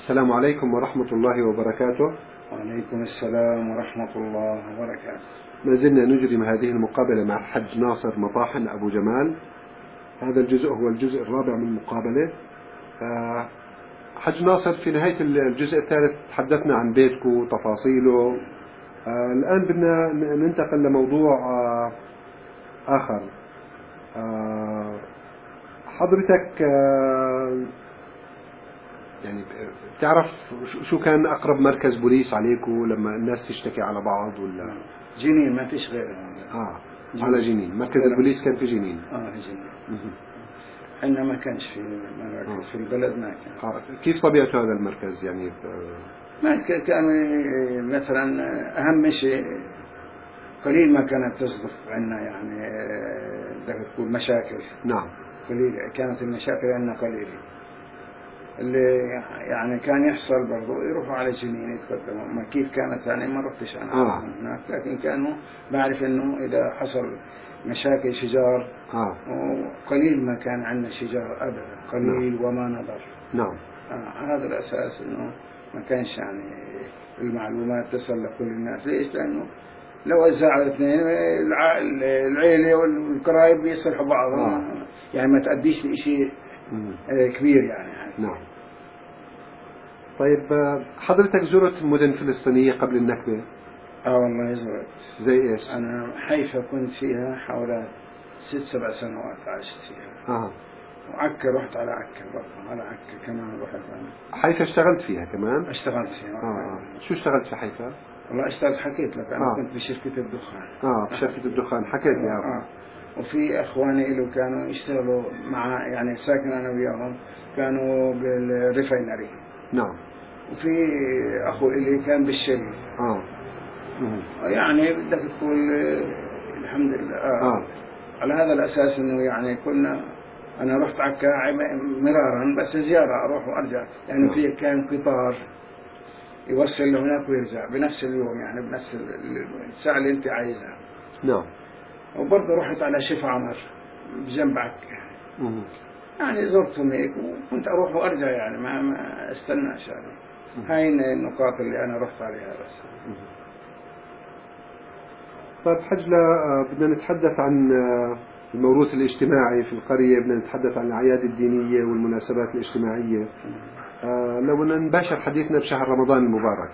السلام عليكم ورحمة الله وبركاته. وعليكم السلام ورحمة الله وبركاته. ما زلنا نجرم هذه المقابلة مع الحج ناصر مطاحن أبو جمال. هذا الجزء هو الجزء الرابع من المقابلة. حج ناصر، في نهاية الجزء الثالث تحدثنا عن بيتكم وتفاصيله. الآن بدنا ننتقل لموضوع آخر. حضرتك يعني بتعرف شو كان أقرب مركز بوليس عليكم لما الناس تشتكي على بعض ولا؟ جنين، ما فيش غيره. جنين. على جنين مركز البوليس كان في جنين. جنين. احنا ما كانش في مراكز في البلد، ما كان. كيف طبيعة هذا المركز يعني؟ ما كان مثلا أهم شيء قليل ما كانت تصدف عندنا، يعني بدك تقول مشاكل. نعم. قليل كانت المشاكل عندنا قليلة. اللي يعني كان يحصل برضو يروحوا على جنين يتقدموا. ما كيف كانت يعني ما رحتش أنا هناك، لكن كانوا بعرف إنه إذا حصل مشاكل شجار وقليل ما كان عندنا شجار أبدا، قليل. نعم. وما نضر. نعم. هذا الأساس، إنه ما كانش يعني المعلومات تصل لكل الناس. ليش؟ لأنه لو وزعوا الاثنين العيلة والقرايب يصلحوا بعضهم. يعني ما تأديش لشيء كبير يعني. نعم. طيب، حضرتك زرت مدن فلسطينية قبل النكبة؟ والله زرت. زي ايش؟ أنا حيفا كنت فيها حوالي 6-7 سنوات عشت فيها. وعكا رحت على عكا برضه، على عكا كمان رحت أنا. حيفا اشتغلت فيها كمان؟ اشتغلت فيها. شو اشتغلت في حيفا؟ والله اشتغلت، حكيت لك أنا. كنت بشركة الدخان. بشركة الدخان حكيت لي. وفي اخواني اللي كانوا يشتغلوا مع، يعني ساكن انا وياهم، كانوا بالريفاينري. نعم. وفي اخو اللي كان بالشري. يعني بدك تقول الحمد لله. على هذا الاساس انه يعني انا رحت عكا مرارا، بس زياره اروح وارجع، يعني في كان قطار يوصل لهناك ويرجع بنفس اليوم، يعني بنفس الساعه اللي انت عايزها. نعم. وبرضه رحت على شيف عمر بجنب عكا. يعني زرتهم هيك، وكنت اروح وارجع، يعني ما استناش. يعني هاي النقاط اللي انا رحت عليها بس. طيب حج، بدنا نتحدث عن الموروث الاجتماعي في القرية، بدنا نتحدث عن الأعياد الدينية والمناسبات الاجتماعية. لو بدنا نباشر حديثنا بشهر رمضان المبارك.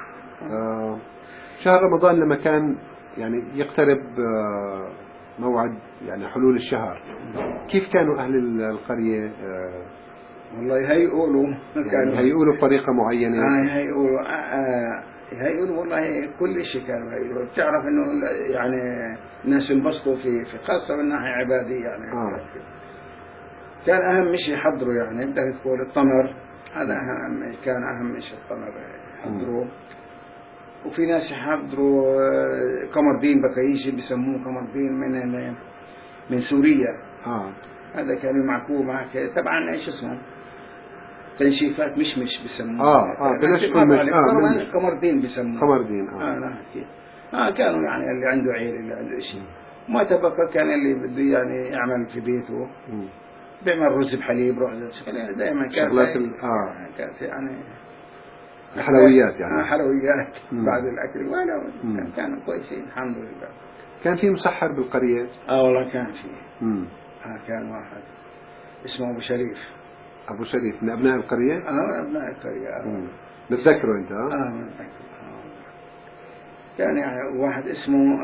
شهر رمضان لما كان يعني يقترب موعد يعني حلول الشهر، كيف كانوا أهل القرية؟ والله هيقولوا يعني هيقولوا بطريقة معينة. هيقولوا والله كل شيء كانوا هيقولوا. بتعرف إنه يعني الناس انبسطوا في خاصة من ناحية عبادية يعني. كان أهم شيء يحضروا، يعني بدك تقول التمر، هذا كان أهم شيء، التمر يحضروا. وفي ناس يحضروا قمر دين بقيشي، بيسموه قمر دين من سوريا. هذا كان المعكوب معك طبعا. ايش اسمه؟ تنشيفات مش بيسموه. قمر دين بيسموه. قمر دين. كانوا يعني اللي عنده عيل، اللي عنده شيء ما تبقى، كان اللي بده يعني يعمل في بيته بيعمل رز بحليب، يعني دائما كان كانت يعني الحلويات، يعني حلويات بعد الأكل. ولا كانوا كويسين الحمد لله. كان في مسحر بالقرية؟ والله كان في. كان واحد اسمه أبو شريف. أبو شريف من أبناء القرية؟ أبناء القرية. نتذكره أنت؟ نتذكره. كان يعني واحد اسمه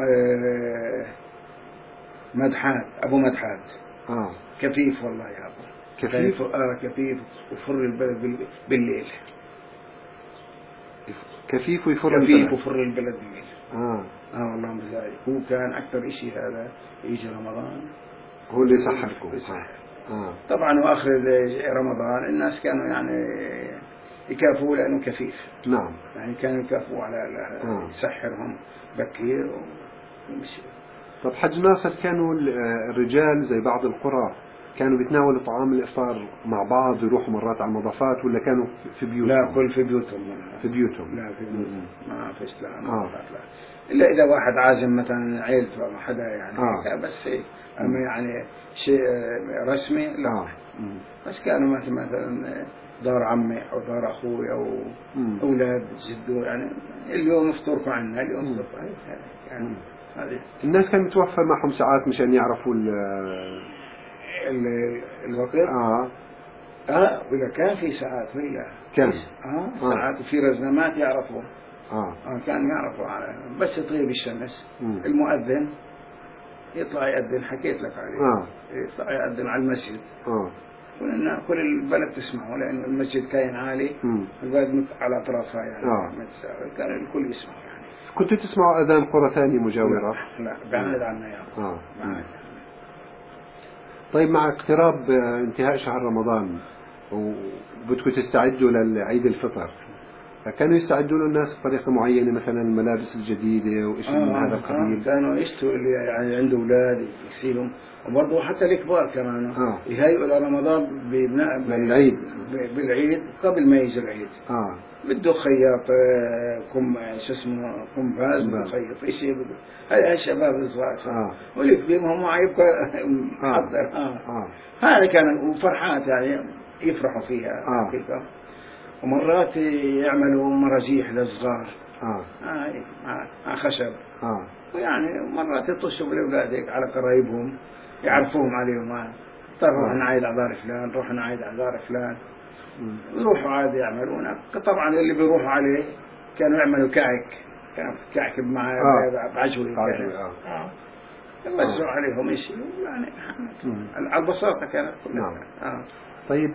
مدحات، أبو مدحات. كفيف والله يا أبو. كفيف؟ كفيف وفر البلد بالليل. كفيف وفر البلد بالليل. والله مزاي. هو كان أكثر إشي هذا يجي رمضان هو اللي يسحركم. طبعا وآخر رمضان الناس كانوا يعني يكافوا لأنه كفيف. نعم. يعني كانوا يكافوا على يسحرهم بكير ومشي. طب حج ناصر، كانوا الرجال زي بعض القرى كانوا بيتناولوا طعام الإفطار مع بعض، يروحوا مرات على المضافات، ولا كانوا في بيوتهم؟ لا، كل في بيوتهم. في بيوتهم. لا، في بيوتهم. ما فيش لا مضافات. لا إلا إذا واحد عازم مثلا عيلته أو حدا يعني. بس أما يعني شيء رسمي لا. بس كانوا مثلا دار عمي أو دار أخوي أو أولاد جدو، يعني اليوم يفطروا عنا، اليوم صفر يعني. الناس كانت متوفر معهم ساعات مشان يعرفوا الوقت. ولا كان في ساعات ولا كان ساعات وفي رزنامات يعرفوا. كانوا يعرفوا على بس تغيب الشمس المؤذن يطلع يأذن، حكيت لك عليه. يطلع يأذن على المسجد. كل البلد تسمعه لأنه المسجد كان عالي، البلد على أطرافها يعني كان الكل يسمعه يعني. كنتوا تسمعوا أذان قرى ثانية مجاورة؟ لا بعد عنا يعني. طيب مع اقتراب انتهاء شهر رمضان وبدكم تستعدوا للعيد الفطر، كانوا يستعدوا له الناس بطريقة معينة، مثلا الملابس الجديدة وإشي من هذا القبيل؟ كانوا يشتوا اللي يعني عنده أولاد يغسلهم، وبرضه حتى الكبار كمان يهيئوا لرمضان بالعيد بالعيد قبل ما يجي العيد. بده خياط شو اسمه قنفاز، بده خيط شيء، هاي الشباب الصغار والكبير هم يبقى محضر. هذا كان وفرحات يعني يفرحوا فيها. ومرات يعملوا مراجيح للصغار مع خشب. ويعني مرات يطشوا بالأولاد على قرايبهم يعرفوهم عليهم، روح نعيد على دار فلان، روح نعيد على دار فلان، يروحوا عادي يعملون. طبعا اللي بيروحوا عليه كانوا يعملوا كعك بعجوة يمسوا عليهم شيء يعني على البساطة كانت كلها. طيب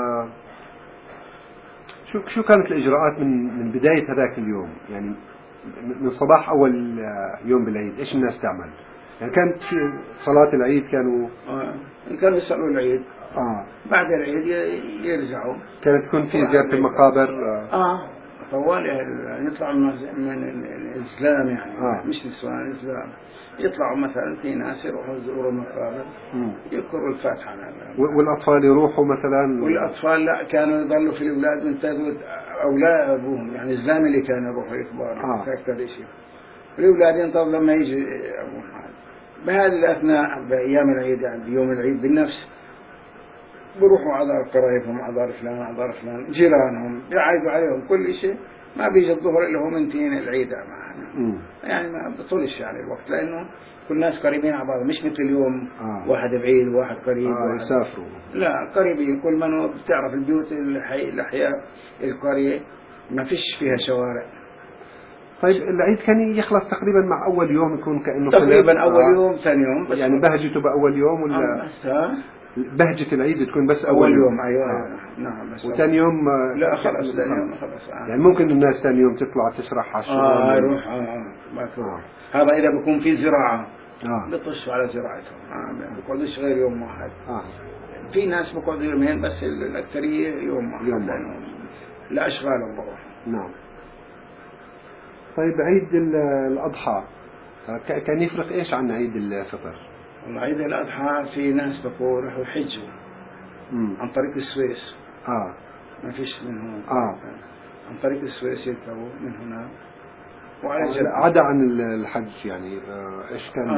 شو كانت الإجراءات من بداية هذاك اليوم، يعني من صباح أول يوم بالعيد إيش الناس تعمل؟ يعني كانت في صلاة العيد كانوا يصلوا العيد. بعد العيد يرجعوا. كانت تكون في زيارة المقابر. طوال يطلعوا من الإسلام يعني مش نسوان الإسلام، يطلعوا مثلا في ناس يروحوا يزوروا المقابر يذكروا الفاتحة. والأطفال يروحوا مثلا؟ والأطفال لا، كانوا يضلوا في الأولاد من تدود أولاد أبوهم، يعني الإسلام اللي كانوا يروحوا يكبروا كذا شيء. الأولاد ينتظروا لما يجي أبوهم. بهذه الأثناء بأيام العيد يعني بيوم العيد بالنفس بروحوا على قرايبهم، على دار فلان جيرانهم يعيدوا عليهم كل شيء. ما بيجي الظهر إلا هو منتين العيد معنا. يعني ما بطولش يعني الوقت، لأنه كل الناس قريبين على بعض، مش مثل اليوم واحد بعيد وواحد قريب. يسافروا. لا قريبين، كل من بتعرف البيوت الأحياء القرية ما فيش فيها شوارع. طيب العيد كان يخلص تقريبا مع أول يوم، يكون كأنه تقريبا أول يوم ثاني يوم بس. يعني بهجته بأول يوم ولا بهجة العيد تكون بس أول يوم؟ أيوة. نعم. بس وثاني يوم لا خلاص ثاني يوم خلاص. يعني ممكن الناس ثاني يوم تطلع تسرح على الشغل. يروح ما تروح. هذا إذا بيكون في زراعة بيطشوا على زراعتهم، ما بيقعدوش غير يوم واحد. في ناس بيقعدوا يومين بس، الأكثرية يوم واحد لأشغالهم بروح. نعم. طيب عيد الأضحى كان يفرق إيش عن عيد الفطر؟ عيد الأضحى في ناس بقول راحوا يحجوا عن طريق السويس. ما فيش من هون. عن طريق السويس يركبوا من هنا وعلى عدا عن الحج يعني إيش كان؟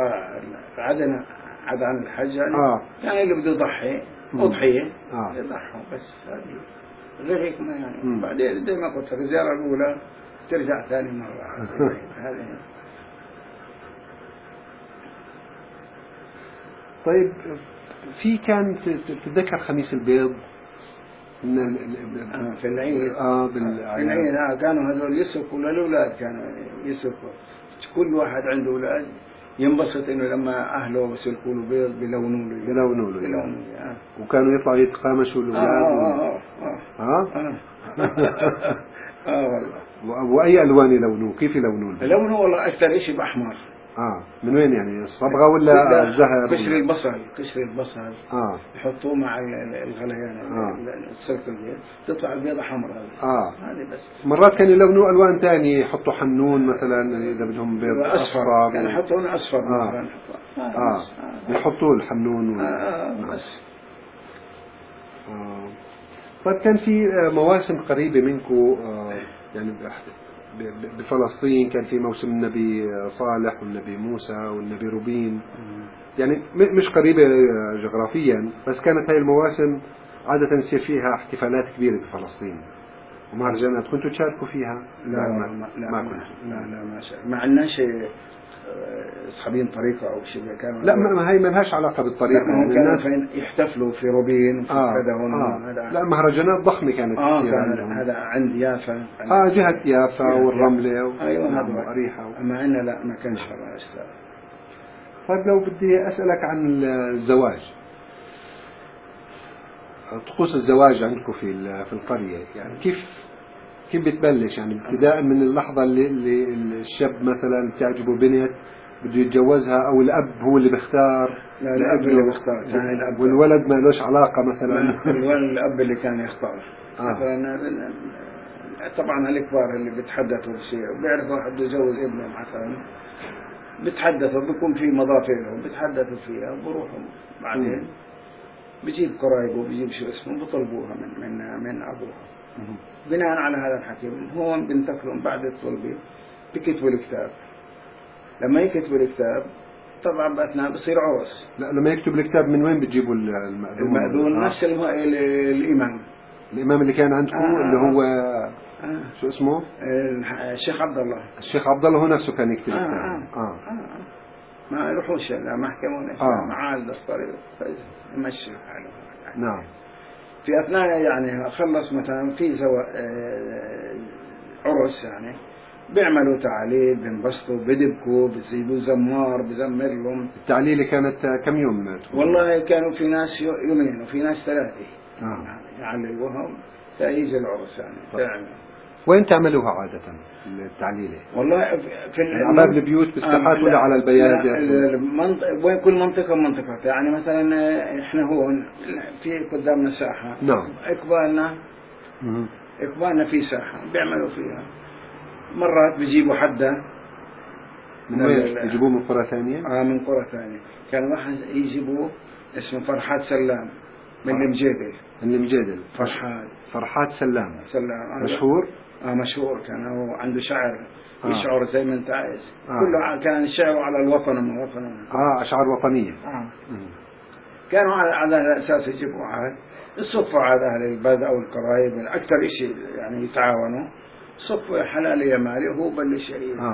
عدا عن الحج يعني. يعني اللي بده يضحي أضحية يضحوا بس، غير هيك ما يعني. بعدين زي ما قلت لك الزيارة الأولى ترجع ثاني مرة. هذه. طيب في كان تتذكر خميس البيض في العيد. في العيد كانوا هذول يسرقوا للأولاد، كانوا يسرقوا. كل واحد عنده أولاد ينبسط إنه لما أهله بيسرقوا له بيض بيلونوا له. وكانوا يطلعوا يتقامشوا الأولاد. والله. وأي ألوان يلونوه؟ كيف يلونوه؟ يلونوه والله أكثر شيء بأحمر. من وين يعني؟ الصبغة ولا الزهر؟ قشر البصل يحطوه مع الغليان السلك البيض تطلع البيضة حمراء. هذه بس. مرات كانوا يلونوا ألوان ثانية، يحطوا حنون مثلا إذا بدهم بيض أصفر. كانوا يحطون أصفر مثلا. يحطوا الحنون بس. طيب كان في مواسم قريبة منكم يعني بفلسطين، كان في موسم النبي صالح والنبي موسى والنبي روبين، يعني مش قريبة جغرافيا، بس كانت هاي المواسم عادة يصير فيها احتفالات كبيرة بفلسطين ومهرجانات، كنتوا تشاركوا فيها؟ ما ما عندناش اصحابين طريقة او شيء كانوا. لا ما هي ما لهاش علاقة بالطريقة. لا كانوا فين يحتفلوا في روبين وفي لا مهرجانات ضخمة كانت كان هذا عند يافا. جهة يافا والرملة ايوه هذا وريحة. اما عندنا لا ما كانش هذا الشيء. طيب لو بدي اسألك عن الزواج، طقوس الزواج عندكم في القرية، يعني كيف بتبلش؟ يعني ابتداء من اللحظة اللي الشاب مثلا تعجبه بنت بده يتجوزها، او الاب هو اللي بيختار؟ لا الاب اللي بيختار يعني الاب، والولد ما لهش علاقة مثلا؟ الاب اللي كان يختار. مثلا طبعا الكبار اللي بيتحدثوا بشيء بيعرف واحد بده يجوز ابنه مثلا، بيتحدثوا بيكون في مضافة لهم بيتحدثوا فيها وبروحوا بعدين بيجيب قرايبه وبيجيب شو اسمه بيطلبوها من ابوها. بناء على هذا الحكي هون بنتقلهم بعد الطلبة بكتبوا الكتاب. لما يكتبوا الكتاب طبعا بأثناء بصير عرس. لا لما يكتب الكتاب من وين بتجيبوا المأذون؟ المأذون نفس الإمام اللي كان عندكم اللي هو شو اسمه؟ الشيخ عبد الله. الشيخ عبد الله هو نفسه كان يكتب الكتاب. ما يروحوش محكمة معاه الدفتر يمشي حاله. نعم. في أثناء يعني خلص مثلا في عرس يعني بيعملوا تعاليل بينبسطوا بدبكوا بيجيبوا زمار بزمر لهم. التعليلة كانت كم يوم؟ والله كانوا في ناس يومين وفي ناس 3 يعللوهم فيجي العرس يعني. وين تعملوها عادة التعليلة؟ والله في على باب البيوت بالساحات ولا على البيادر؟ وين كل منطقة يعني مثلا احنا هون في قدامنا ساحة. نعم. إقبالنا في ساحة بيعملوا فيها. مرات بيجيبوا حدا من وين؟ بيجيبوه من قرى ثانية؟ من قرى ثانية. كان واحد يجيبوه اسمه فرحات سلام من المجيدل. من المجيدل. فرحات سلام. مشهور؟ مشهور. كان هو عنده شعر يشعر زي ما انت عايز. كله كان شعره على الوطن من وطن. أشعار وطنية. كانوا على الأساس يجيبوا عاد الصدفة عاد أهل البلد أو القرايب أكثر شيء يعني يتعاونوا. صدفة حلال يا مالي وهو بلش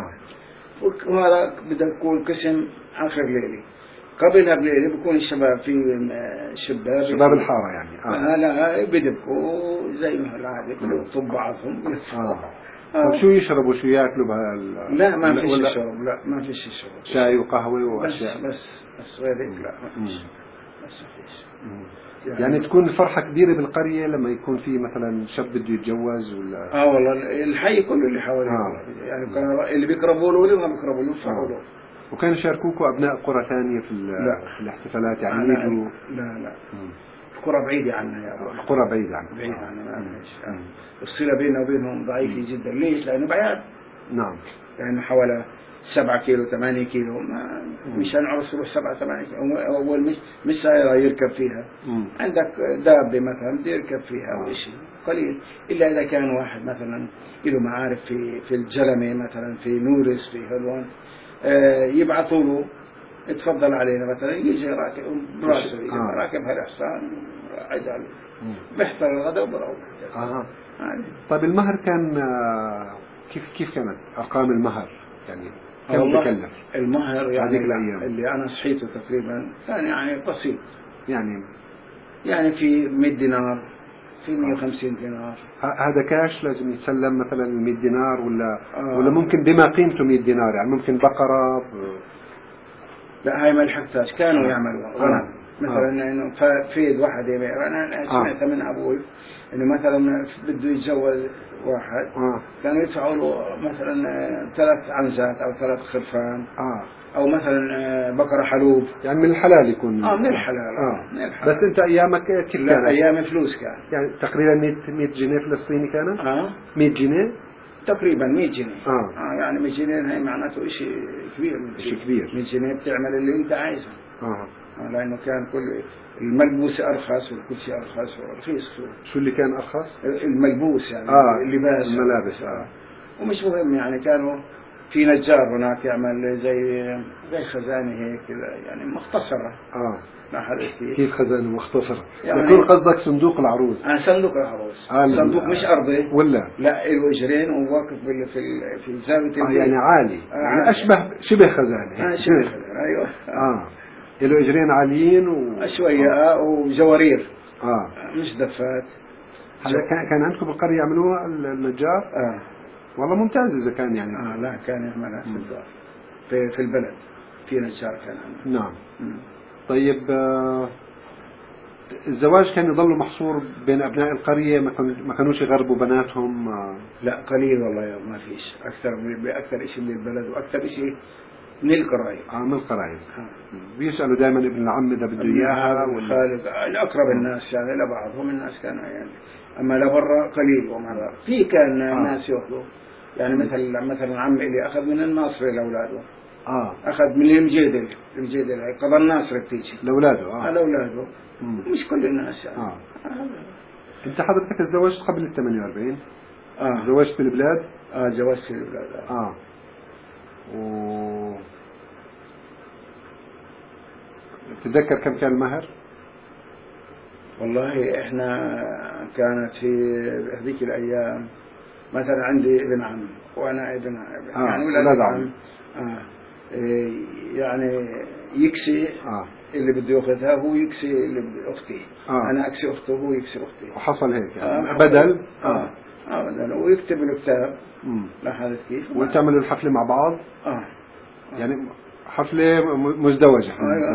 وهذا بدأ يكون قسم آخر ليلي. قبلها بليلة بيكون الشباب في شباب الحارة يعني. لا بدبكوا زي ما العادة بيطب بعضهم. طب شو يشربوا شو ياكلوا لا ما فيش شرب. لا ما فيش شرب. شاي وقهوة وأشياء. بس غير لا ما فيش. بس فيش. يعني تكون فرحة كبيرة بالقرية لما يكون في مثلا شاب بده يتجوز ولا؟ والله الحي كله اللي حواليه. يعني كان اللي بيقربوا له واللي ما بيقربوا له يفرحوا له. وكانوا يشاركوكوا أبناء قرى ثانية في الاحتفالات يعني يجوا؟ لا القرى بعيدة عنا يا أبو. القرى بعيدة عنا. بعيدة عنا الصلة بيننا وبينهم ضعيفة جدا. ليش؟ لأنه بعيد. نعم. لأنه حوالي 7 كيلو 8 كيلو مش هنعرس روح 7 8 كيلو. أول مش سائرة يركب فيها. عندك دابة مثلا بده يركب فيها أو شيء قليل، إلا إذا كان واحد مثلا له معارف في الجلمة مثلا في نورس في هلوان يبعثوا له اتفضل علينا مثلا يجي راكب براسه راكب هالحصان عدل بيحضر الغداء وبروح. طيب المهر كان كيف كانت أرقام المهر يعني كم بكلف؟ المهر يعني اللي أنا صحيته تقريبا كان يعني بسيط يعني في 100 دينار في 150 دينار. هذا كاش لازم يتسلم مثلا 100 دينار ولا ممكن بما قيمته 100 دينار يعني ممكن بقرة لا هاي ما لحقتهاش. كانوا يعملوا مثلا انه فيد واحد انا سمعت من ابوي انه مثلا بده يتزوج واحد كانوا يدفعوا له مثلا 3 عنزات او 3 خرفان او مثلا بقرة حلوب يعني من الحلال يكون من الحلال. من الحلال. بس انت ايامك كيف كان؟ ايام فلوس كان يعني تقريبا 100 جنيه فلسطيني كانت 100 جنيه تقريبا 100 جنيه يعني 100 جنيه هي معناته شيء كبير. 100 جنيه بتعمل اللي انت عايزه. لانه كان كل الملبوس ارخص وكل شيء ارخص ورخيص. شو اللي كان ارخص؟ الملبوس يعني اللباس الملابس. ومش مهم يعني كانوا في نجار هناك يعمل زي خزانة هيك يعني مختصرة. كيف خزانة مختصرة؟ يعني يكون قصدك صندوق العروس؟ صندوق العروس. صندوق مش أرضي ولا لا، له إجرين وواقف في زاوية يعني عالي، يعني أشبه شبه خزانة. شبه خزانة، أيوه. له إجرين عاليين شوية وجوارير مش دفات. هذا كان عندكم بالقرية يعملوها النجار؟ والله ممتاز إذا كان يعني. لا، كان يعملها في الدار في البلد، في نجار كان عمل. نعم. طيب الزواج كان يظل محصور بين أبناء القرية، ما كانوش يغربوا بناتهم؟ لا، قليل والله، ما فيش. أكثر شيء من البلد، وأكثر شيء من القرايب. من القرايب. بيسألوا دائما ابن العم إذا بده إياها والخالد الأقرب الناس يعني لبعضهم الناس كانوا يعني. أما لبرا قليل ومرة في كان ناس يأخذوا يعني مثلا عم إلي أخذ من الناصر لأولاده. أخذ من المجيدل قضى الناصر بتيجي لأولاده. لأولاده مش كل الناس يعني. أنت حضرتك تزوجت قبل ال 48؟ تزوجت في البلاد؟ تزوجت في البلاد. تتذكر كم كان المهر؟ والله احنا كانت في هذيك الايام مثلا عندي ابن عم وانا ابن يعني ولاد عم يعني يكسي اللي بده ياخذها، هو يكسي اللي بده اختي. انا اكسي اخته وهو يكسي اختي. وحصل هيك يعني بدل بدل، ويكتب له كتاب. لاحظت كيف؟ وتعملوا الحفله مع بعض؟ يعني حفله مزدوجه.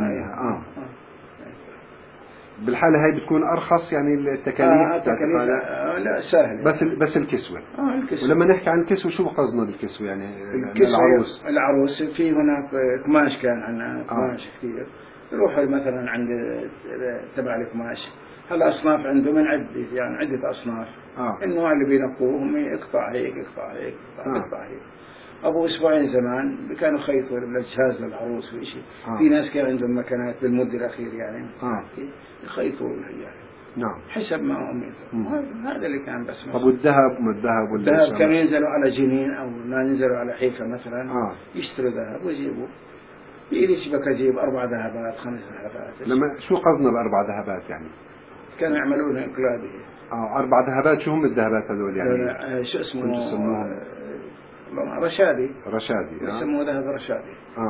بالحالة هاي بتكون أرخص يعني التكاليف؟ لا سهل. بس الكسوة. ولما نحكي عن الكسوة شو قصدنا بالكسوة يعني؟ العروس في هناك قماش، كان عندنا قماش كثير. نروح مثلا عند تبع القماش، هلا أصناف عنده من عدة أصناف. النوع اللي بينقوهم يقطع هيك يقطع هيك يقطع هيك. أبو أسبوعين زمان كانوا يخيطوا للجهاز للعروس وشيء. في ناس كان عندهم مكانات بالمد الأخير يعني يخيطوا يعني. نعم. حسب ما أميته. هذا اللي كان بس. طب والذهب الذهب كانوا ينزلوا على جنين أو ما ينزلوا على حيفا مثلا. يشتروا ذهب ويجيبوا. بإيدي شبكة أجيب 4 ذهبات 5 ذهبات. لما شو قصدنا ب4 ذهبات يعني؟ كانوا يعملون انقلابي. 4 ذهبات شو هم الذهبات هذول يعني؟ شو اسمه؟ رشادي. يسموه ذهب رشادي.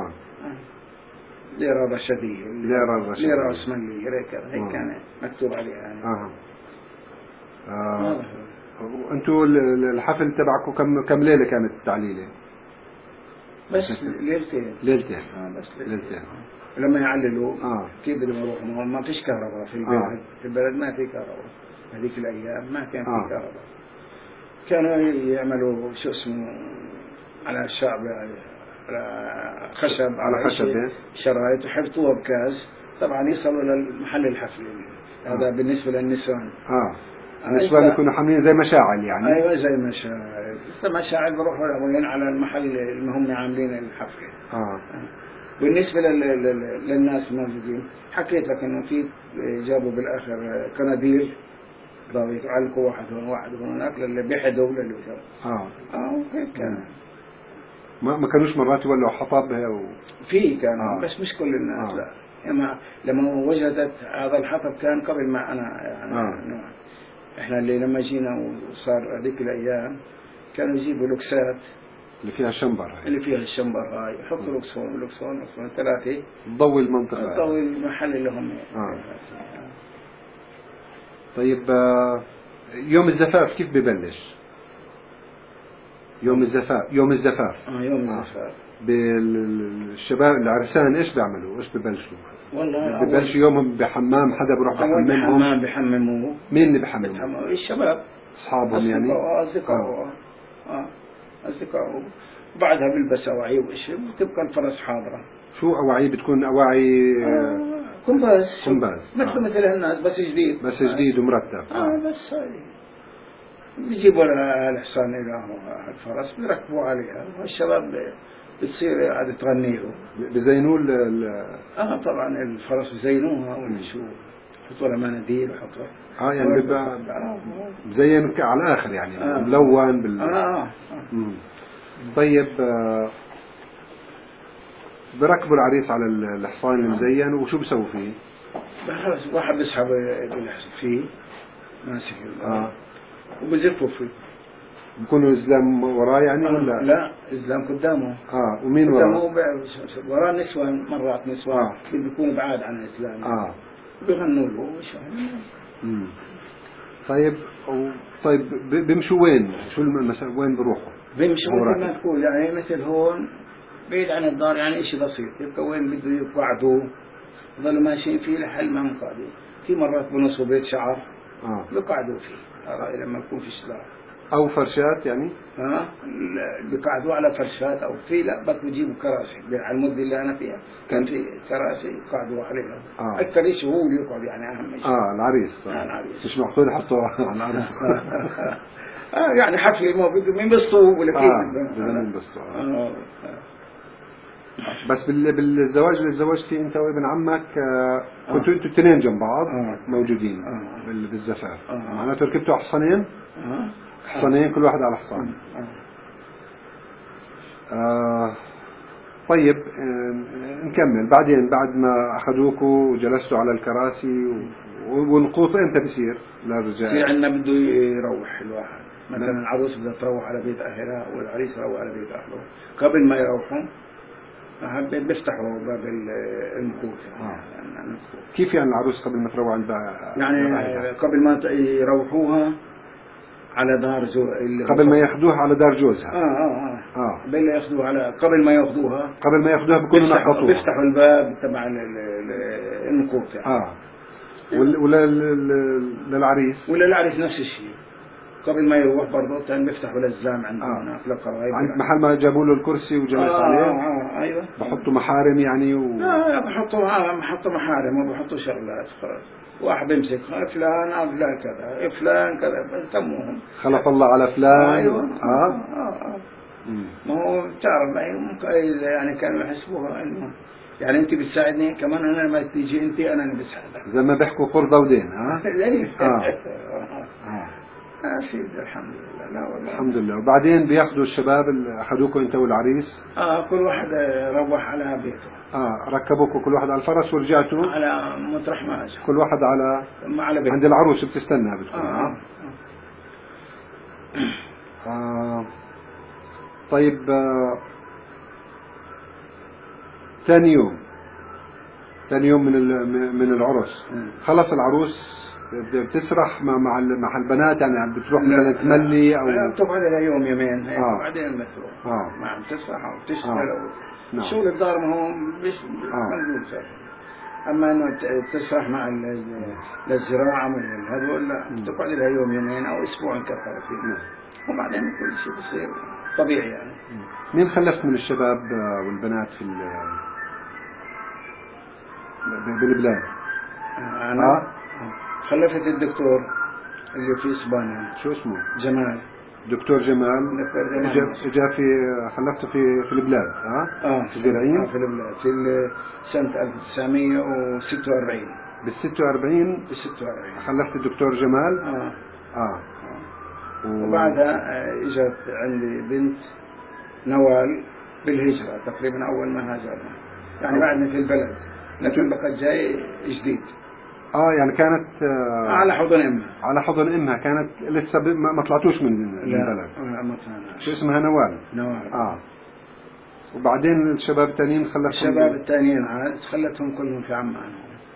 ليرة رشدية. ليرة عثمانية هيك كان مكتوب عليها يعني. انتوا الحفل تبعكم كم ليلة كانت التعليلة؟ بس ليلتين. بس ليلتين. لما يعللوا كيف بدهم يروحوا؟ ما فيش كهرباء في البلد. في البلد ما في كهرباء هذيك الأيام، ما كان في كهرباء. كانوا يعملوا شو اسمه على الشعب على خشب شرايط يحطوها بكاز. طبعا يصلوا للمحل الحفل. هذا بالنسبة للنسوان. النسوان يكونوا حاملين زي مشاعل يعني. أيوة زي مشاعل بروحوا على المحل اللي هم عاملين الحفل. بالنسبة للناس الموجودين حكيت لك إنه في جابوا بالآخر قناديل ضوء يعلقوا واحد هناك للي بيحدوا للي هيك كان. ما كانوش مرات يولوا حطب في كانوا بس مش كل الناس. لا لما وجدت هذا الحطب كان قبل ما أنا يعني إحنا اللي لما جينا وصار هذيك الأيام كانوا يجيبوا لوكسات اللي فيها الشمبر هاي يحطوا لوكسون 3 تضوي المنطقة، تضوي المحل اللي هم. طيب يوم الزفاف كيف ببلش؟ يوم الزفاف بالشباب العرسان ايش بيعملوا؟ ايش ببلشوا؟ والله ببلشوا يومهم بحمام، حدا بروح بحممهم؟ بحمموا. مين اللي بحممهم؟ الشباب اصحابهم يعني. أصدقائه. بعدها بيلبس أواعي وإيش وتبقى الفرس حاضرة. شو أواعي؟ بتكون أواعي كمباز مثل الناس بس جديد ومرتب. بس هاي بيجيبوا الحصان إلى الفرس بيركبوا عليها والشباب بتصير قاعدة تغني له. بزينوا طبعا الفرس بزينوها وشو يحطوا لها مناديل ويحطوا يعني بيبقى مزين على الآخر يعني ملون طيب بركبوا العريس على الحصان المزين وشو بسووا فيه؟ خلاص واحد بيسحب فيه ماسك وبزفوا فيه. بيكونوا إزلام وراه يعني ولا؟ لا إزلام قدامه. ومين وراه؟ وراه نسوان، مرات نسوان بيكونوا بعاد عن الإزلام. بيغنوا له وشو. طيب بيمشوا وين؟ شو وين بروحوا؟ بيمشوا مثل ما تقول يعني مثل هون بعيد عن الدار، يعني إشي بسيط، يبقى وين بده يقعدوا ظلوا ماشيين فيه لحل ما مقعدين. في مرات بنصوا بيت شعر بيقعدوا فيه لما يكون في سلاح أو فرشات يعني. بيقعدوا على فرشات أو في لا بس بيجيبوا كراسي. على المدة اللي أنا فيها كان في كراسي يقعدوا عليها. أكثر شيء هو اللي يقعد يعني أهم شيء. العريس. العريس مش محطوط يحطوا على العريس. يعني حفل ما بدهم ينبسطوا ولا كيف بدهم ينبسطوا. بس بالزواج اللي تزوجتي انت وابن عمك كنتوا انتوا الاثنين جنب بعض موجودين بالزفاف. معناته ركبتوا حصانين. حصانين كل واحد على حصان. طيب نكمل بعدين بعد ما اخذوكوا وجلستوا على الكراسي والنقوط امتى بصير للرجال؟ في عندنا بده يروح الواحد مثلا العروس بدها تروح على بيت اهلها والعريس يروح على بيت اهله. قبل ما يروحوا بيفتحوا باب النقوط. كيف يعني العروس قبل ما تروح عند يعني قبل ما يروحوها على دار قبل ما ياخذوها على دار جوزها. قبل ياخذوها على قبل ما ياخذوها بيكونوا نقطوها، بيفتحوا الباب تبع النقوط يعني. للعريس نفس الشيء. قبل ما يروح برضه كان بيفتحوا الازلام عندهم هناك للقرايب. عند محل ما جابوا له الكرسي وجلس عليه. ايوه. بحطوا محارم يعني لا بحطوا محارم ما بحطوا شغلات خلاص. واحد بيمسك فلان فلان كذا فلان كذا بسموهم خلف الله على فلان. ايوه. ما هو بتعرف يعني كانوا يحسبوها انه يعني انت بتساعدني كمان انا لما تيجي انت انا اللي بساعدك زي ما بيحكوا قرضة ودين. سيدي الحمد لله. لا والله الحمد لله. وبعدين بياخذوا الشباب اللي اخذوكم انت والعريس كل واحد روح على بيته. ركبوكم كل واحد على الفرس ورجعتوا على مطرح ما اجى كل واحد على بيته. عند العروس بتستنى بتكون. طيب ثاني يوم من العرس خلص العروس بتسرح مع البنات يعني بتروح مثلا تملي او طبعا لها يوم يومين بعدين بتروح ما عم تسرح او تشتغل او شغل الدار ما هو مش موجود. اما انه تسرح مع الزراعه من هذول لا بتقعد لها يوم يومين او اسبوع كثر فيه وبعدين كل شيء بصير طبيعي يعني. مين خلفت من الشباب والبنات في بالبلاد؟ انا خلفت الدكتور اللي في اسبانيا. شو اسمه؟ جمال. دكتور جمال. اجا خلفته في البلاد. في زرعين. في البلاد في سنة 1946. بال 46 خلفت الدكتور جمال. وبعدها اجت عندي بنت نوال بالهجرة تقريبا اول ما هاجرنا يعني بعدنا في البلد لكن بقت جاي جديد. يعني كانت على حضن امها. على حضن امها كانت لسه ما طلعتوش من البلد. ما طلعنا. شو اسمها؟ نوال. وبعدين الشباب الثانيين خلتهم. الشباب الثانيين عاد خلتهم كلهم في عمان.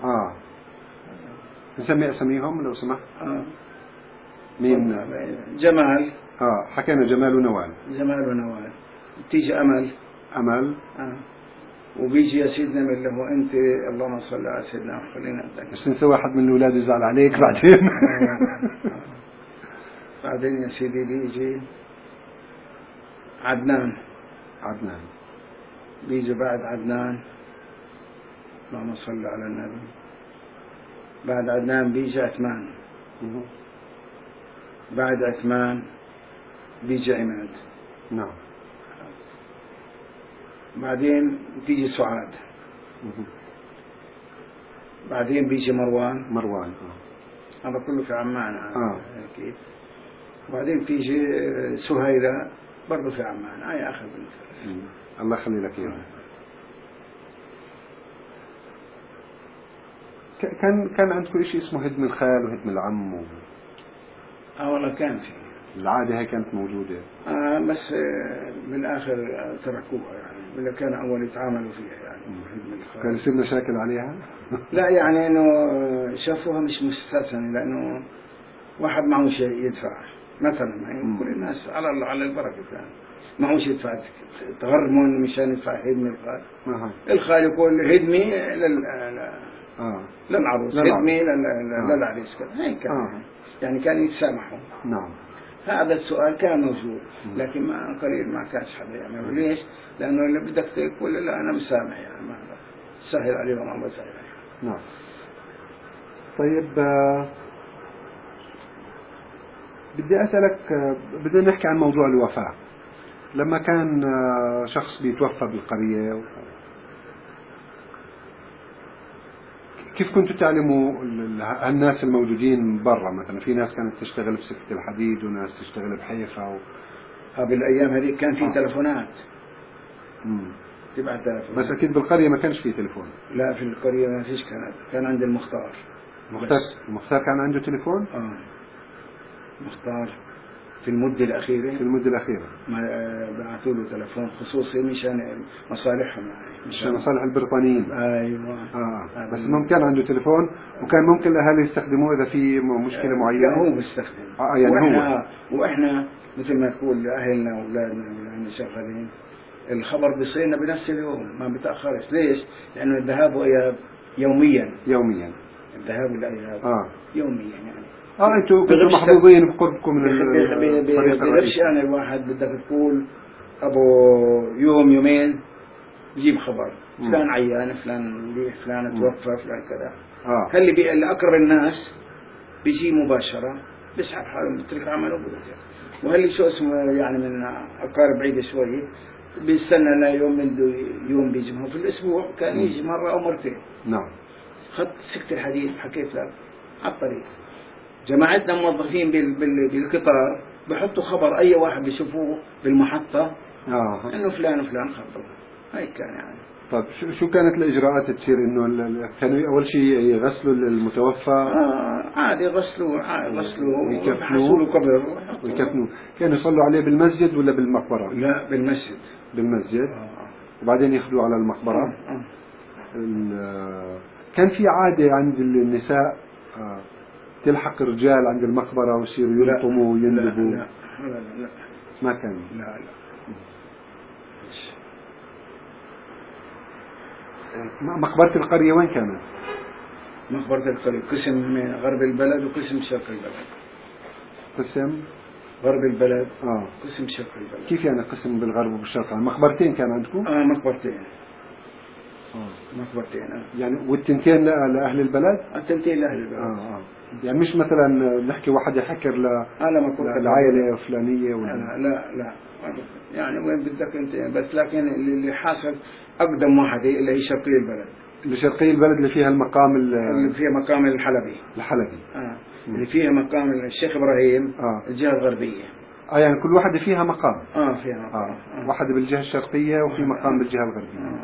نسمي اساميهم لو سمحت. مين؟ جمال. حكينا جمال ونوال. تيجي امل. وبيجي يا سيدنا من اللي هو انت اللهم صل على سيدنا وخلينا نتذكر. بس نسوي واحد من الاولاد يزعل عليك بعدين. بعدين يا سيدي بيجي عدنان. بيجي بعد عدنان اللهم صل على النبي. بعد عدنان بيجي عثمان. بعد عثمان بيجي عماد. نعم. بعدين تيجي سعاد. بعدين بيجي مروان. هذا كله في عمان. أكيد. بعدين تيجي سهيلة برضه في عمان أي أخذ الله يخلي لك إياه. كان عندكم شيء اسمه هدم الخال وهدم العم والله كان في العادة هي كانت موجودة. بس بالآخر تركوها يعني، ولا كان أول يتعاملوا فيها يعني هدم الخال. كان يصير مشاكل عليها؟ لا يعني إنه شافوها مش مستثنى، لأنه واحد معه شيء يدفع مثلا، يعني كل الناس على البركة يعني معه شيء يدفع، تغرمون مشان يدفع هدم الخال. الخال يقول هدمي للعروس، هدمي للعريس كذا، هيك كان يعني كان يتسامحوا. نعم. هذا السؤال كان موجود، لكن ما قليل ما كانش حدا يعمل. ليش؟ لأنه اللي بدك تقول لا أنا مسامح يعني، ما سهل عليهم ما بسهل عليهم. نعم. طيب بدي أسألك، بدنا نحكي عن موضوع الوفاة. لما كان شخص بيتوفى بالقرية، كيف كنتوا تعلموا الناس الموجودين برا؟ مثلا في ناس كانت تشتغل بسكة الحديد وناس تشتغل بحيفا بالأيام هذه كان في تلفونات. تبع تلفون. بس أكيد بالقرية ما كانش في تلفون. لا في القرية ما فيش، كان عند المختار. المختار كان عنده تلفون؟ مختار في المدة الأخيرة. ما بعثوا له تلفون خصوصي مشان مصالحهم يعني. مشان مصالح البريطانيين. أيوة. بس ممكن عنده تلفون، وكان ممكن الأهالي يستخدموه إذا في مشكلة معينة. لا هو بيستخدم. يعني وإحنا مثل ما تقول أهلنا وأولادنا اللي شغالين، الخبر بيصيرنا بنفس اليوم ما بتأخرش. ليش؟ لأنه الذهاب وإياب يوميا. الذهاب والإياب يوميا يعني. أنتوا كنتوا محظوظين بقربكم من الطريق الرئيسي. يعني الواحد بدك تقول أبو يوم يومين بجيب خبر فلان عيان، فلان ليه، فلان توفى، فلان كذا. اللي أقرب الناس بيجي مباشرة، بيسحب حاله بيترك عمله وبيرجع. وهاللي شو اسمه يعني من أقارب بعيدة شوي بيستنى لا يوم بيجي في الأسبوع، كان يجي مرة أو مرتين. نعم. خدت سكة الحديد حكيت لك على الطريق، جماعتنا موظفين بالقطار بحطوا خبر أي واحد بيشوفوه بالمحطة إنه فلان وفلان خبر. هاي كان يعني. طيب شو كانت الإجراءات تصير؟ إنه كانوا أول شيء يغسلوا المتوفى. عادي غسلوا ويكفنوه قبر ويكفنوه. كانوا يصلوا عليه بالمسجد ولا بالمقبرة؟ لا بالمسجد. وبعدين ياخذوه على المقبرة. كان في عادة عند النساء تلحق الرجال عند المقبرة ويصيروا يلطموا ويندبوا. لا ما كان. لا مقبرة القرية وين كانت؟ مقبرة القرية قسم غرب البلد وقسم شرق البلد. قسم غرب البلد قسم شرق البلد. كيف يعني قسم بالغرب وبالشرق؟ مقبرتين كان عندكم؟ مقبرتين. يعني والتنتين لأهل البلد؟ التنتين لأهل البلد. يعني مش مثلا نحكي واحد يحكر للعائلة الفلانية ولا لا يعني وين بدك انت، بس لكن اللي حاصل أقدم واحدة اللي هي شرقية البلد. شرقية البلد اللي فيها المقام اللي فيها مقام الحلبي. اللي فيها مقام الشيخ إبراهيم. الجهة الغربية. يعني كل واحدة فيها مقام. فيها مقام. واحدة بالجهة الشرقية وفي مقام بالجهة الغربية.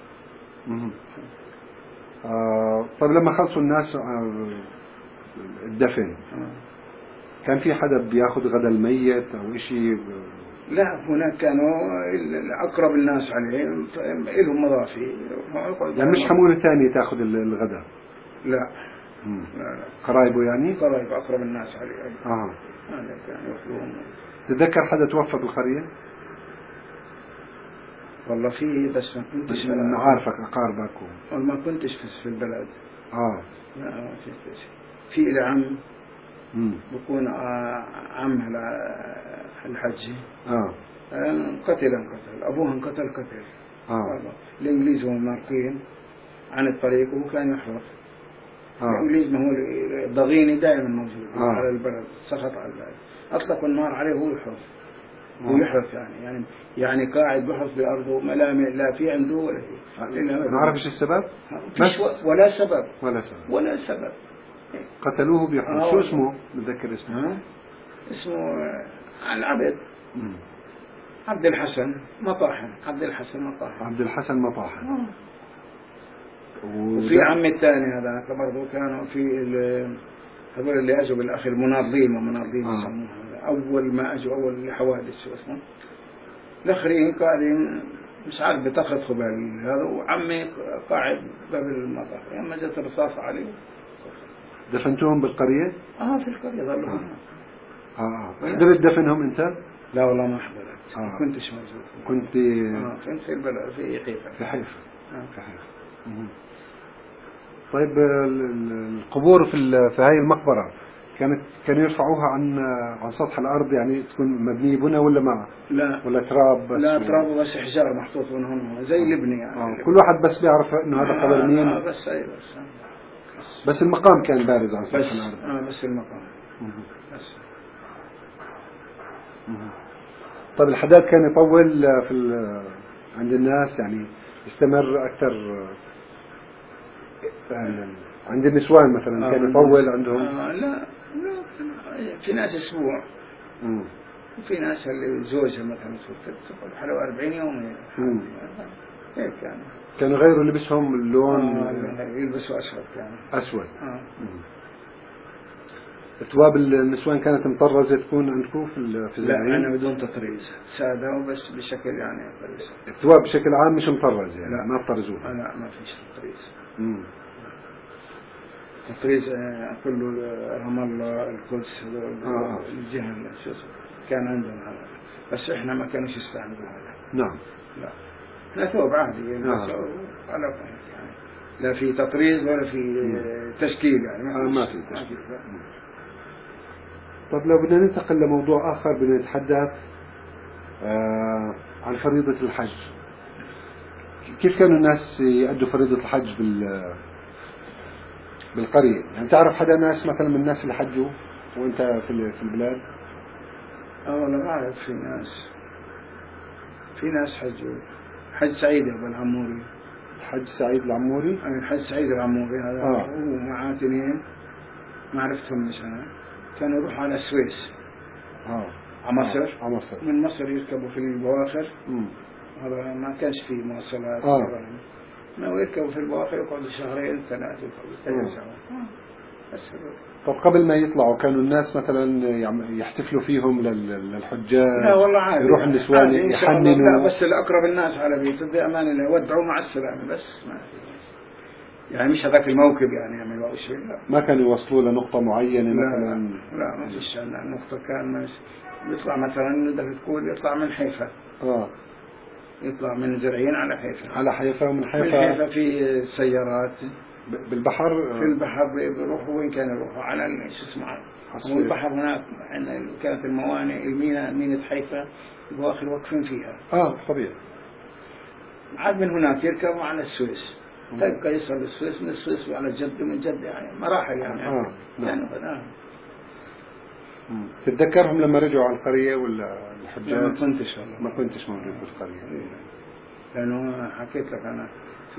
طيب لما خلصوا الناس الدفن كان في حدا بياخذ غدا الميت أو شيء؟ لا هناك كانوا أقرب الناس عليه لهم مضافي. يعني مش حمولة ثانية تأخذ الغداء؟ لا. قرايبه يعني؟ قرايب أقرب الناس عليه. هذا كان يأخذون. تتذكر حدا توفى بالقرية؟ والله في بس ما كنتش عارفك أقاربك ما كنتش في البلد. لا ما في إلى عم بكون عم الحجي. قتل أبوه انقتل قتل. الإنجليز هم مارقين عن الطريق وهو كان يحرق. الإنجليز ما هو الضغيني دائما موجود على البلد، سقط على البلد، أطلقوا النار عليه وهو يحرق. ويحرق يعني قاعد بحث بأرضه ملامع لا في عنده ولا في. نعرف ايش السبب؟ ولا سبب. قتلوه بيحرق. شو اسمه؟ متذكر اسمه؟ اسمه العبد. عبد الحسن مطاحن. عبد الحسن مطاحن. عبد الحسن مطاحن. وفي عمي الثاني هذاك برضه كانوا في هذول اللي اجوا بالاخر مناضلين يسموها. اول ما اجوا اول الحوادث شو اسمه الاخرين قاعدين مش عارف بتاخذ خبال هذا، وعمي قاعد باب المطار لما جت الرصاصة عليه. دفنتوهم بالقرية؟ في القرية ظلوا قدرت تدفنهم أنت؟ لا والله ما حضرت. كنتش موجود. كنت كنت في البلد في حيفا. في حيفا. طيب القبور في هاي المقبرة كانوا يرفعوها عن سطح الأرض، يعني تكون مبنية بنا ولا ما؟ لا ولا تراب بس؟ لا تراب بس حجار محطوط من هون زي لبني يعني. كل واحد بس بيعرف إنه هذا قبر مين؟ بس المقام كان بارز عن سطح الأرض. بس المقام بس. طيب الحداد كان يطول عند الناس، يعني يستمر أكثر عند النسوان مثلا كان يطول عندهم؟ لا في ناس أسبوع. وفي ناس اللي زوجها مثلا تقعد حلو 40 يوم هيك يعني. كانوا غيروا لبسهم اللون؟ يلبسوا أسود يعني. أسود. ثواب النسوان كانت مطرزة تكون عندكم في الزراعين؟ لا أنا بدون تطريز، سادة وبس بشكل يعني طريز. الثواب بشكل عام مش مطرز يعني؟ لا ما تطرزوها؟ لا ما فيش تطريز. تطريز كله رحم الله القدس الجهة شو اسمه كان عندهم هذا، بس إحنا ما كانوش يستعملوا هذا. نعم. لا احنا ثوب عادي يعني لا في تطريز ولا في تشكيل يعني ما في تشكيل. طب لو بدنا ننتقل لموضوع آخر، بدنا نتحدث عن فريضة الحج. كيف كانوا الناس يؤدوا فريضة الحج بالقرية؟ يعني تعرف حدا ناس مثلا من الناس اللي حجوا وانت في البلاد؟ والله ما أعرف. في ناس حجوا. حج سعيد أبو العموري. حج سعيد العموري؟ حج سعيد العموري هذا هو معاه اثنين ما عرفتهم مش أنا. كانوا يروحوا على السويس. على مصر. من مصر يركبوا في البواخر. هذا ما كانش فيه مواصلات. ما يركبوا في البواخر يقعدوا شهرين 3 شهور. طب قبل ما يطلعوا كانوا الناس مثلا يحتفلوا فيهم للحجاج؟ لا والله عادي. يروح النسوان يحننوا؟ لا بس الأقرب الناس على بيته بأمان الله ودعوا مع السلامة بس. ما يعني مش هذاك الموكب يعني يعملوا شيء. لا ما كانوا يوصلوا لنقطة معينة مثلا؟ لا ما فيش النقطة. كان يطلع مثلا بدك تقول يطلع من حيفا. يطلع من زرعين على حيفا. ومن من حيفا في سيارات بالبحر. في البحر بيروحوا وين كانوا يروحوا على شو اسمه البحر هناك كانت الموانئ ميناء حيفا البواخر واقفين فيها. طبيعي. عاد من هناك يركبوا على السويس. تبقى يصل للسويس، من السويس على جدة، من جدة يعني مراحل يعني. تتذكرهم لما رجعوا على القرية ولا الحجاج؟ ما كنتش والله. ما كنتش موجود بالقرية. لأنه حكيت لك أنا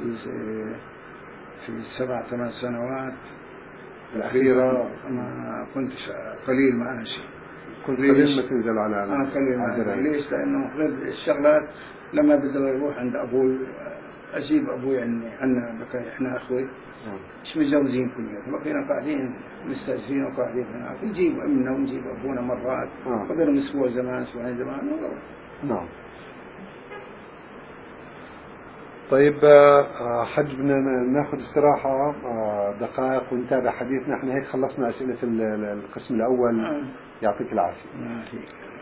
في 7-8 سنوات الأخيرة ما كنتش قليل ما أمشي. كنت قليل ما تنزل على قليل ما. ليش؟ لأنه غير الشغلات لما بدي أروح عند أبوي أجيب أبوي عنا بقى إحنا أخوي مش متجوزين كلنا، بقينا قاعدين مستأجرين وقاعدين هناك نجيب أمنا ونجيب أبونا مرات. قدرنا أسبوع زمان أسبوعين زمان. نعم. طيب حج بدنا ناخذ استراحة دقائق ونتابع حديثنا. احنا هيك خلصنا أسئلة القسم الأول. يعطيك العافية.